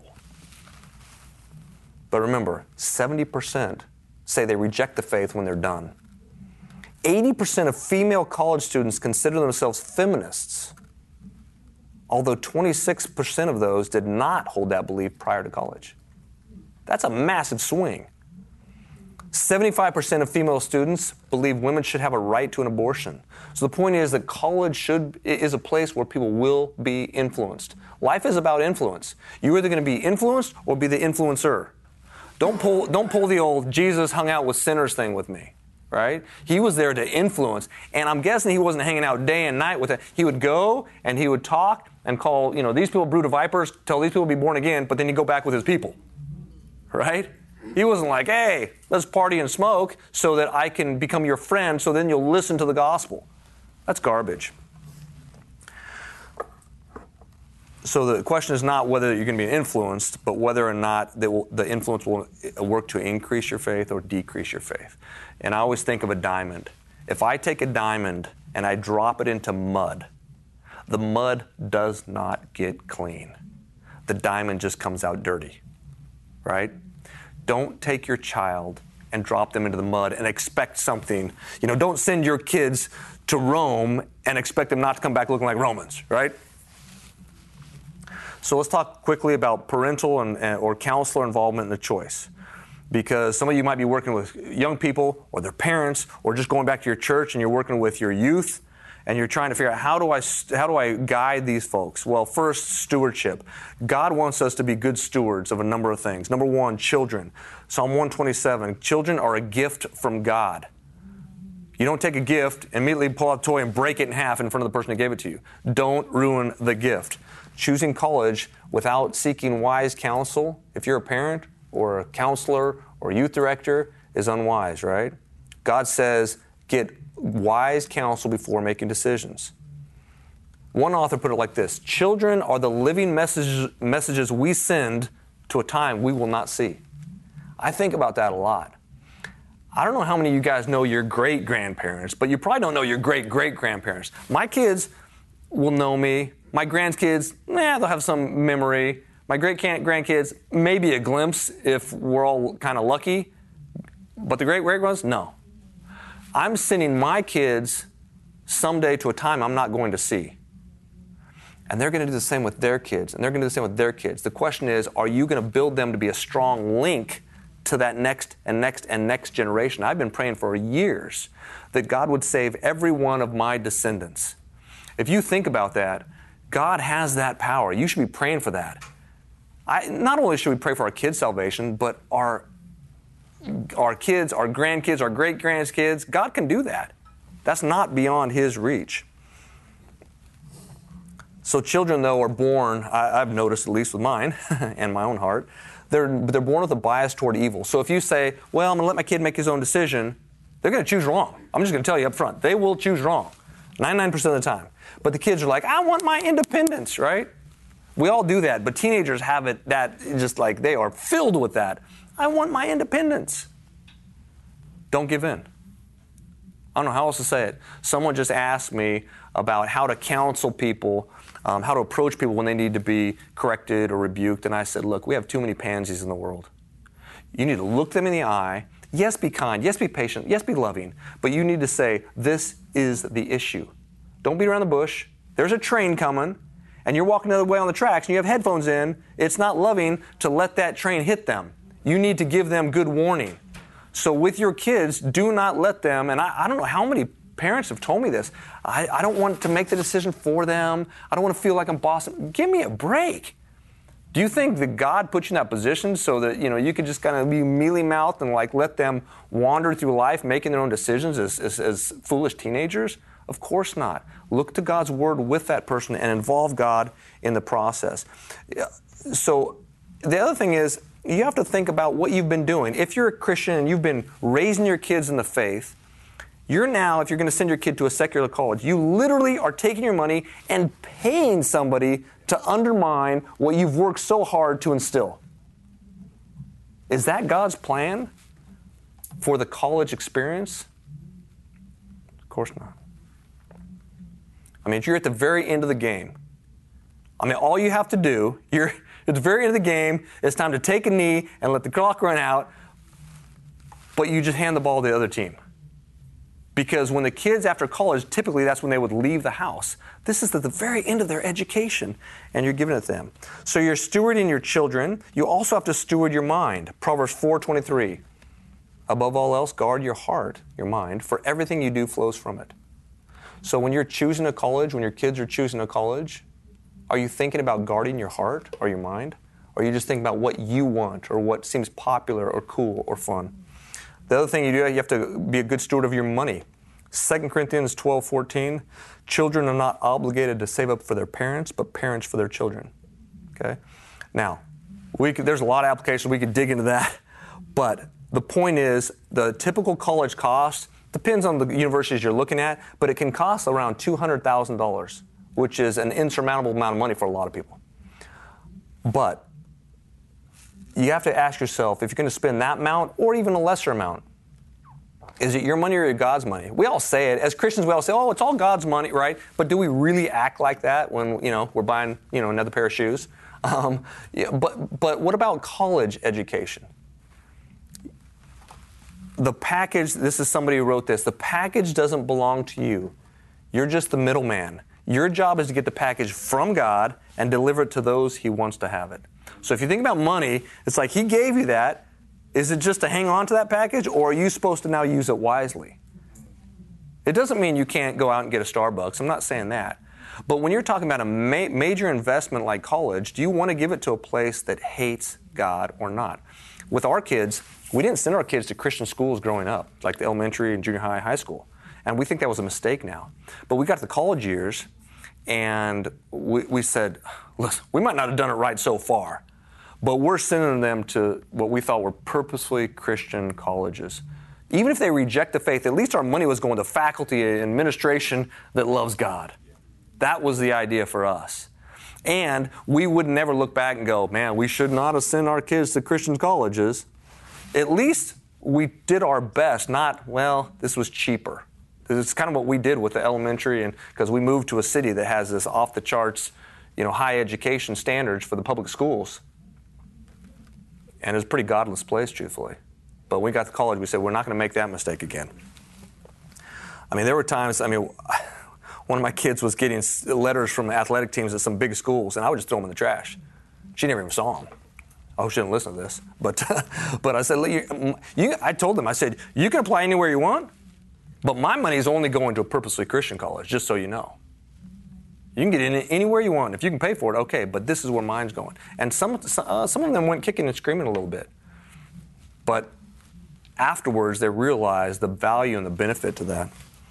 But remember, seventy percent say they reject the faith when they're done. eighty percent of female college students consider themselves feminists, although twenty-six percent of those did not hold that belief prior to college. That's a massive swing. seventy-five percent of female students believe women should have a right to an abortion. So the point is that college should is a place where people will be influenced. Life is about influence. You're either going to be influenced or be the influencer. Don't pull, don't pull the old Jesus hung out with sinners thing with me. Right? He was there to influence, and I'm guessing he wasn't hanging out day and night with it. He would go and he would talk and call, you know, these people brood of vipers, tell these people to be born again, but then he'd go back with his people. Right? He wasn't like, hey, let's party and smoke so that I can become your friend, so then you'll listen to the gospel. That's garbage. So the question is not whether you're going to be influenced, but whether or not the, the influence will work to increase your faith or decrease your faith. And I always think of a diamond. If I take a diamond and I drop it into mud, the mud does not get clean. The diamond just comes out dirty, right? Don't take your child and drop them into the mud and expect something. You know, don't send your kids to Rome and expect them not to come back looking like Romans, right? So let's talk quickly about parental and, or counselor involvement in the choice. Because some of you might be working with young people or their parents, or just going back to your church and you're working with your youth and you're trying to figure out, how do I how do I guide these folks? Well, first, stewardship. God wants us to be good stewards of a number of things. Number one, children. Psalm one twenty-seven, children are a gift from God. You don't take a gift, immediately pull out a toy and break it in half in front of the person who gave it to you. Don't ruin the gift. Choosing college without seeking wise counsel, if you're a parent or a counselor or youth director, is unwise, right? God says, get wise counsel before making decisions. One author put it like this: children are the living messages, messages we send to a time we will not see. I think about that a lot. I don't know how many of you guys know your great-grandparents, but you probably don't know your great-great-grandparents. My kids will know me. My grandkids, nah, they'll have some memory. My great-grandkids, maybe a glimpse if we're all kind of lucky. But the great-great ones, no. I'm sending my kids someday to a time I'm not going to see. And they're going to do the same with their kids, and they're going to do the same with their kids. The question is, are you going to build them to be a strong link to that next and next and next generation? I've been praying for years that God would save every one of my descendants. If you think about that, God has that power. You should be praying for that. I, not only should we pray for our kids' salvation, but our, our kids, our grandkids, our great-grandkids, God can do that. That's not beyond His reach. So children, though, are born, I, I've noticed, at least with mine and my own heart, they're, they're born with a bias toward evil. So if you say, well, I'm going to let my kid make his own decision, they're going to choose wrong. I'm just going to tell you up front. They will choose wrong, ninety-nine percent of the time. But the kids are like, I want my independence, right? We all do that, but teenagers have it that just like they are filled with that. I want my independence. Don't give in. I don't know how else to say it. Someone just asked me about how to counsel people, um, how to approach people when they need to be corrected or rebuked. And I said, look, we have too many pansies in the world. You need to look them in the eye. Yes, be kind. Yes, be patient. Yes, be loving. But you need to say, this is the issue. Don't beat around the bush. There's a train coming, and you're walking the other way on the tracks, and you have headphones in. It's not loving to let that train hit them. You need to give them good warning. So with your kids, do not let them, and I, I don't know how many parents have told me this, I, I don't want to make the decision for them. I don't want to feel like I'm bossing. Give me a break. Do you think that God put you in that position so that, you know, you could just kind of be mealy-mouthed and like let them wander through life making their own decisions as, as, as foolish teenagers? Of course not. Look to God's Word with that person and involve God in the process. So the other thing is, you have to think about what you've been doing. If you're a Christian and you've been raising your kids in the faith, you're now, if you're going to send your kid to a secular college, you literally are taking your money and paying somebody to undermine what you've worked so hard to instill. Is that God's plan for the college experience? Of course not. I mean, if you're at the very end of the game, I mean, all you have to do, you're at the very end of the game, it's time to take a knee and let the clock run out, but you just hand the ball to the other team. Because when the kids after college, typically that's when they would leave the house. This is at the very end of their education, and you're giving it to them. So you're stewarding your children. You also have to steward your mind. Proverbs four twenty-three. Above all else, guard your heart, your mind, for everything you do flows from it. So when you're choosing a college, when your kids are choosing a college, are you thinking about guarding your heart or your mind? Or are you just thinking about what you want or what seems popular or cool or fun? The other thing you do, you have to be a good steward of your money. Second Corinthians twelve fourteen, children are not obligated to save up for their parents, but parents for their children. Okay? Now, we could, there's a lot of applications. We could dig into that. But the point is, the typical college cost depends on the universities you're looking at, but it can cost around two hundred thousand dollars, which is an insurmountable amount of money for a lot of people. But you have to ask yourself, if you're going to spend that amount or even a lesser amount, is it your money or God's money? We all say it. As Christians, we all say, oh, it's all God's money, right? But do we really act like that when, you know, we're buying, you know, another pair of shoes? Um, yeah, but, but what about college education? The package, this is somebody who wrote this, the package doesn't belong to you. You're just the middleman. Your job is to get the package from God and deliver it to those He wants to have it. So if you think about money, it's like He gave you that. Is it just to hang on to that package, or are you supposed to now use it wisely? It doesn't mean you can't go out and get a Starbucks. I'm not saying that. But when you're talking about a ma- major investment like college, do you want to give it to a place that hates God or not? With our kids, we didn't send our kids to Christian schools growing up, like the elementary and junior high, high school. And we think that was a mistake now. But we got to the college years, and we, we said, listen, we might not have done it right so far, but we're sending them to what we thought were purposefully Christian colleges. Even if they reject the faith, at least our money was going to faculty and administration that loves God. That was the idea for us. And we would never look back and go, man, we should not have sent our kids to Christian colleges. At least we did our best, not, well, this was cheaper. It's kind of what we did with the elementary, and because we moved to a city that has this off-the-charts, you know, high education standards for the public schools. And it's a pretty godless place, truthfully. But when we got to college, we said, we're not going to make that mistake again. I mean, there were times, I mean, one of my kids was getting letters from athletic teams at some big schools, and I would just throw them in the trash. She never even saw them. Oh, she didn't listen to this. But but I said, you, you, I told them, I said, you can apply anywhere you want, but my money is only going to a purposely Christian college, just so you know. You can get in anywhere you want. If you can pay for it, okay, but this is where mine's going. And some, uh, some of them went kicking and screaming a little bit. But afterwards, they realized the value and the benefit to that.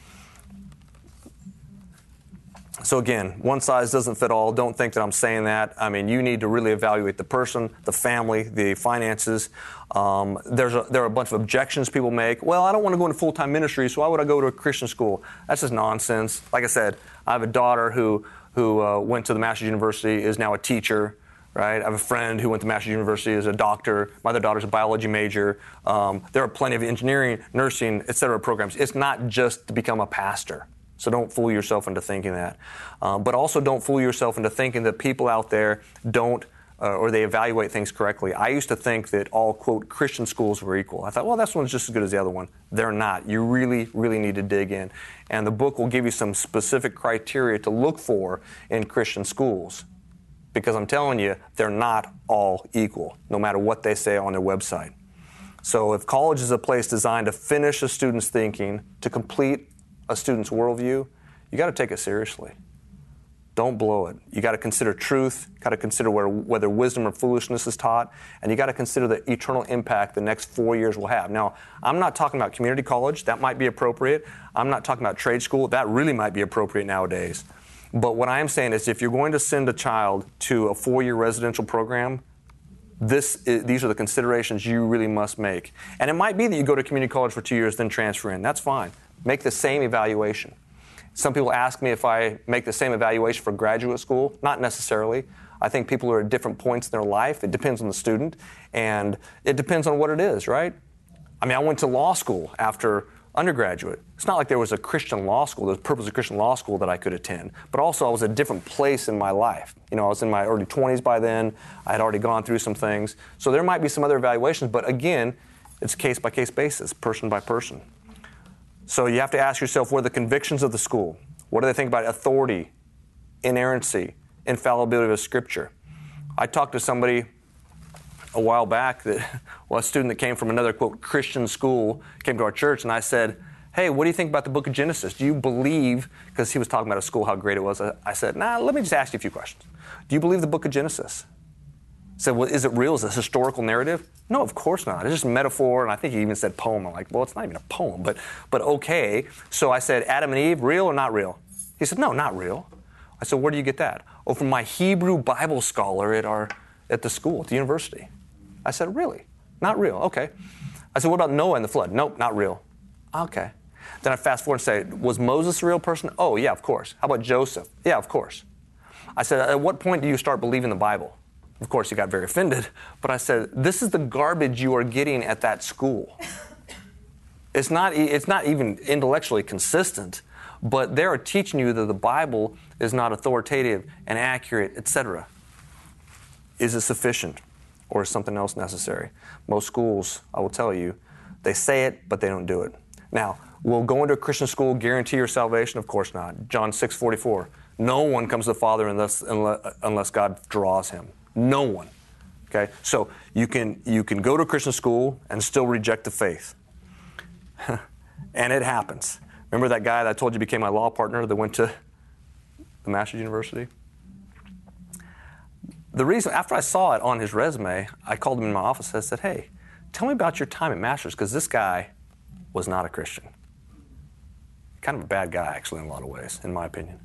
So again, one size doesn't fit all. Don't think that I'm saying that. I mean, you need to really evaluate the person, the family, the finances. Um, there's a, there are a bunch of objections people make. Well, I don't want to go into full-time ministry, so why would I go to a Christian school? That's just nonsense. Like I said, I have a daughter who, who uh, went to the Masters University, is now a teacher. Right? I have a friend who went to Masters University as a doctor. My other daughter's a biology major. Um, there are plenty of engineering, nursing, et cetera programs. It's not just to become a pastor. So don't fool yourself into thinking that. Um, but also don't fool yourself into thinking that people out there don't, uh, or they evaluate things correctly. I used to think that all, quote, Christian schools were equal. I thought, well, this one's just as good as the other one. They're not. You really, really need to dig in. And the book will give you some specific criteria to look for in Christian schools. Because I'm telling you, they're not all equal, no matter what they say on their website. So if college is a place designed to finish a student's thinking, to complete a student's worldview, you got to take it seriously. Don't blow it. You got to consider truth, got to consider where, whether wisdom or foolishness is taught, and you got to consider the eternal impact the next four years will have. Now, I'm not talking about community college. That might be appropriate. I'm not talking about trade school. That really might be appropriate nowadays. But what I am saying is if you're going to send a child to a four-year residential program, this is, these are the considerations you really must make. And it might be that you go to community college for two years, then transfer in. That's fine. Make the same evaluation. Some people ask me if I make the same evaluation for graduate school. Not necessarily. I think people are at different points in their life. It depends on the student, and it depends on what it is, right? I mean, I went to law school after undergraduate. It's not like there was a Christian law school, there's a purpose of Christian law school that I could attend, but also I was at a different place in my life. You know, I was in my early twenties by then. I had already gone through some things. So there might be some other evaluations, but again, it's case-by-case basis, person by person. So you have to ask yourself, what are the convictions of the school? What do they think about authority, inerrancy, infallibility of Scripture? I talked to somebody a while back, that, well, a student that came from another, quote, Christian school came to our church, and I said, hey, what do you think about the book of Genesis? Do you believe, because he was talking about a school, how great it was. I said, nah, let me just ask you a few questions. Do you believe the book of Genesis? I said, well, is it real? Is it a historical narrative? No, of course not. It's just metaphor, and I think he even said poem. I'm like, well, it's not even a poem, but but okay. So I said, Adam and Eve, real or not real? He said, no, not real. I said, where do you get that? Oh, from my Hebrew Bible scholar at our at the school, at the university. I said, really? Not real? Okay. I said, what about Noah and the flood? Nope, not real. Okay. Then I fast forward and say, was Moses a real person? Oh, yeah, of course. How about Joseph? Yeah, of course. I said, at what point do you start believing the Bible? Of course, he got very offended, but I said, this is the garbage you are getting at that school. It's not, it's not even intellectually consistent, but they are teaching you that the Bible is not authoritative and accurate, et cetera. Is it sufficient, or is something else necessary? Most schools, I will tell you, they say it, but they don't do it. Now, will going to a Christian school guarantee your salvation? Of course not. John six forty-four. No one comes to the Father unless, unless God draws him. No one. Okay? So you can you can go to a Christian school and still reject the faith. And it happens. Remember that guy that I told you became my law partner that went to the Masters University? The reason, after I saw it on his resume, I called him in my office and I said, hey, tell me about your time at Masters, because this guy was not a Christian. kind of a bad guy, actually, in a lot of ways, in my opinion.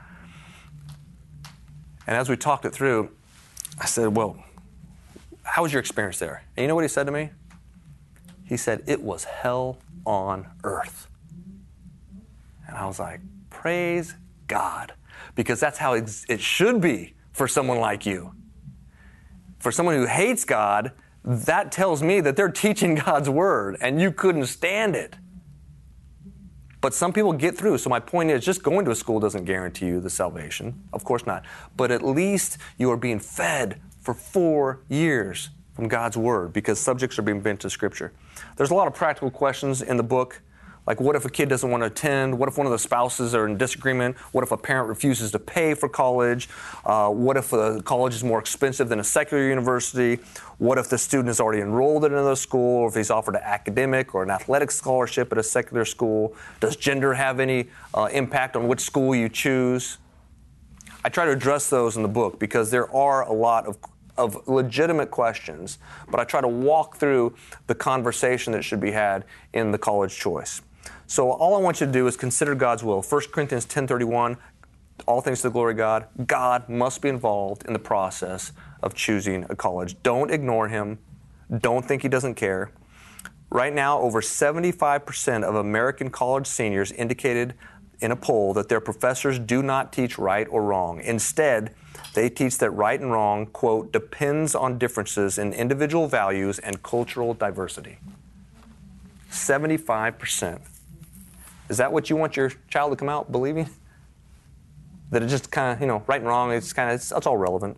And as we talked it through, I said, well, how was your experience there? And you know what he said to me? He said, it was hell on earth. And I was like, praise God, because that's how it should be for someone like you. For someone who hates God, that tells me that they're teaching God's word, and you couldn't stand it. But some people get through. So my point is, just going to a school doesn't guarantee you the salvation. Of course not. But at least you are being fed for four years from God's word, because subjects are being bent to Scripture. There's a lot of practical questions in the book. Like, what if a kid doesn't want to attend? What if one of the spouses are in disagreement? What if a parent refuses to pay for college? Uh, what if a college is more expensive than a secular university? What if the student is already enrolled in another school, or if he's offered an academic or an athletic scholarship at a secular school? Does gender have any uh, impact on which school you choose? I try to address those in the book because there are a lot of of legitimate questions, but I try to walk through the conversation that should be had in the college choice. So all I want you to do is consider God's will. First Corinthians ten thirty-one, all things to the glory of God. God must be involved in the process of choosing a college. Don't ignore him. Don't think he doesn't care. Right now, over seventy-five percent of American college seniors indicated in a poll that their professors do not teach right or wrong. Instead, they teach that right and wrong, quote, depends on differences in individual values and cultural diversity. seventy-five percent. Is that what you want your child to come out believing? That it just kind of, you know, right and wrong, it's kind of, it's, it's all relevant.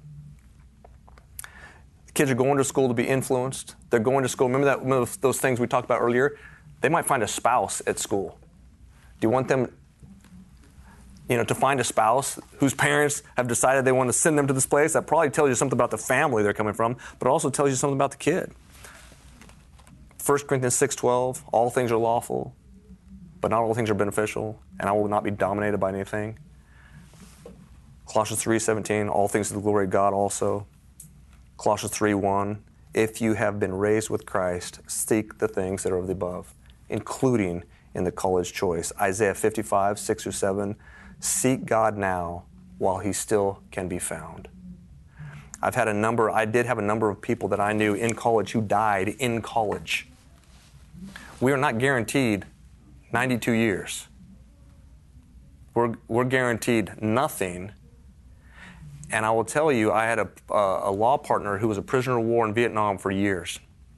The kids are going to school to be influenced. They're going to school. Remember that remember those things we talked about earlier? They might find a spouse at school. Do you want them, you know, to find a spouse whose parents have decided they want to send them to this place? That probably tells you something about the family they're coming from, but it also tells you something about the kid. First Corinthians six twelve, all things are lawful, but not all things are beneficial, and I will not be dominated by anything. Colossians three seventeen, all things to the glory of God also. Colossians three one, if you have been raised with Christ, seek the things that are of the above, including in the college choice. Isaiah fifty-five, six through seven, seek God now while he still can be found. I've had a number, I did have a number of people that I knew in college who died in college. We are not guaranteed ninety-two years. We're, we're guaranteed nothing. And I will tell you, I had a, a law partner who was a prisoner of war in Vietnam for years.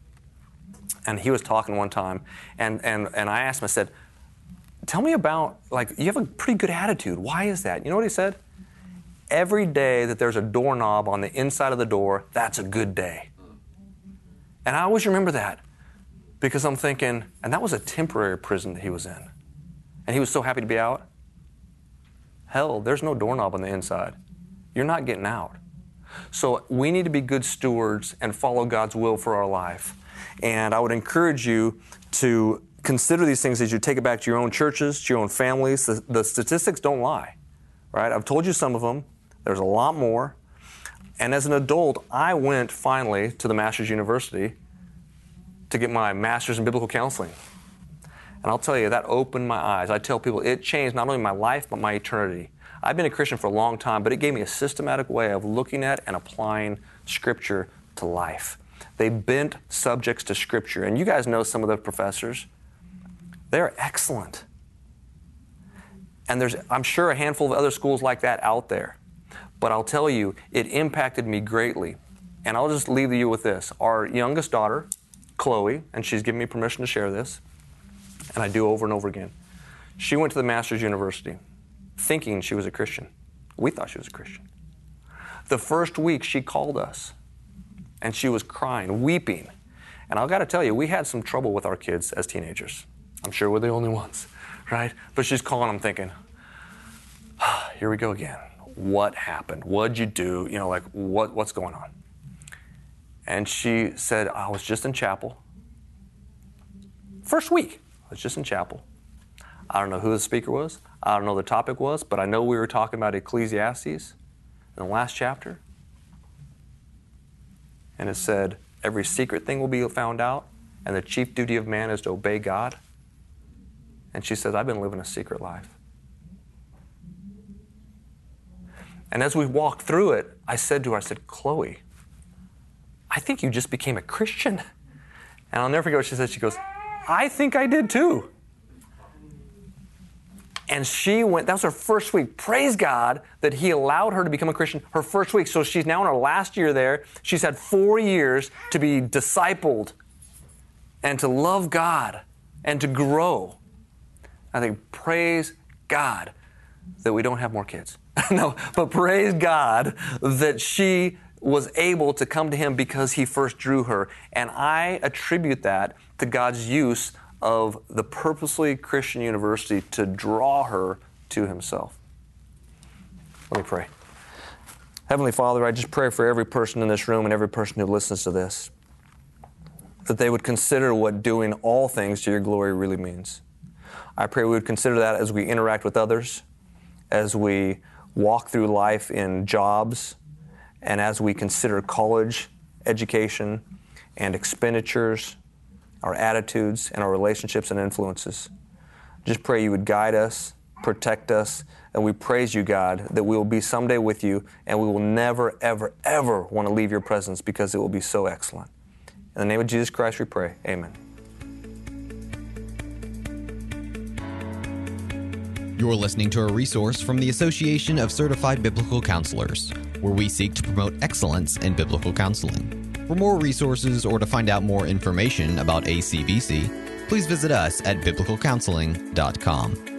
And he was talking one time, and, and, and I asked him, I said, tell me about, like, you have a pretty good attitude. Why is that? You know what he said? Every day that there's a doorknob on the inside of the door, that's a good day. And I always remember that because I'm thinking, and that was a temporary prison that he was in. And he was so happy to be out. Hell, there's no doorknob on the inside. You're not getting out. So we need to be good stewards and follow God's will for our life. And I would encourage you to consider these things as you take it back to your own churches, to your own families. The, the statistics don't lie, right? I've told you some of them. There's a lot more. And as an adult, I went finally to the Masters University to get my Master's in Biblical Counseling. And I'll tell you, that opened my eyes. I tell people it changed not only my life, but my eternity. I've been a Christian for a long time, but it gave me a systematic way of looking at and applying Scripture to life. They bent subjects to Scripture. And you guys know some of the professors. They're excellent. And there's, I'm sure, a handful of other schools like that out there. But I'll tell you, it impacted me greatly. And I'll just leave you with this. Our youngest daughter, Chloe, and she's given me permission to share this, and I do over and over again. She went to the Masters University thinking she was a Christian. We thought she was a Christian. The first week she called us, and she was crying, weeping. And I've got to tell you, we had some trouble with our kids as teenagers. I'm sure we're the only ones, right? But she's calling, I'm thinking, ah, here we go again. What happened? What'd you do? You know, like, what, what's going on? And she said, I was just in chapel. First week, I was just in chapel. I don't know who the speaker was. I don't know what the topic was, but I know we were talking about Ecclesiastes in the last chapter. And it said, every secret thing will be found out, and the chief duty of man is to obey God. And she says, I've been living a secret life. And as we walked through it, I said to her, I said, Chloe, I think you just became a Christian. And I'll never forget what she said. She goes, I think I did too. And she went, that was her first week. Praise God that He allowed her to become a Christian her first week. So she's now in her last year there. She's had four years to be discipled and to love God and to grow. I think, praise God that we don't have more kids. No, but praise God that she was able to come to Him because He first drew her. And I attribute that to God's use of the Purposely Christian University to draw her to Himself. Let me pray. Heavenly Father, I just pray for every person in this room and every person who listens to this, that they would consider what doing all things to Your glory really means. I pray we would consider that as we interact with others, as we walk through life in jobs, and as we consider college education and expenditures, our attitudes, and our relationships and influences. Just pray You would guide us, protect us, and we praise You, God, that we will be someday with You, and we will never, ever, ever want to leave Your presence because it will be so excellent. In the name of Jesus Christ we pray. Amen. You're listening to a resource from the Association of Certified Biblical Counselors, where we seek to promote excellence in biblical counseling. For more resources or to find out more information about A C B C, please visit us at biblical counseling dot com.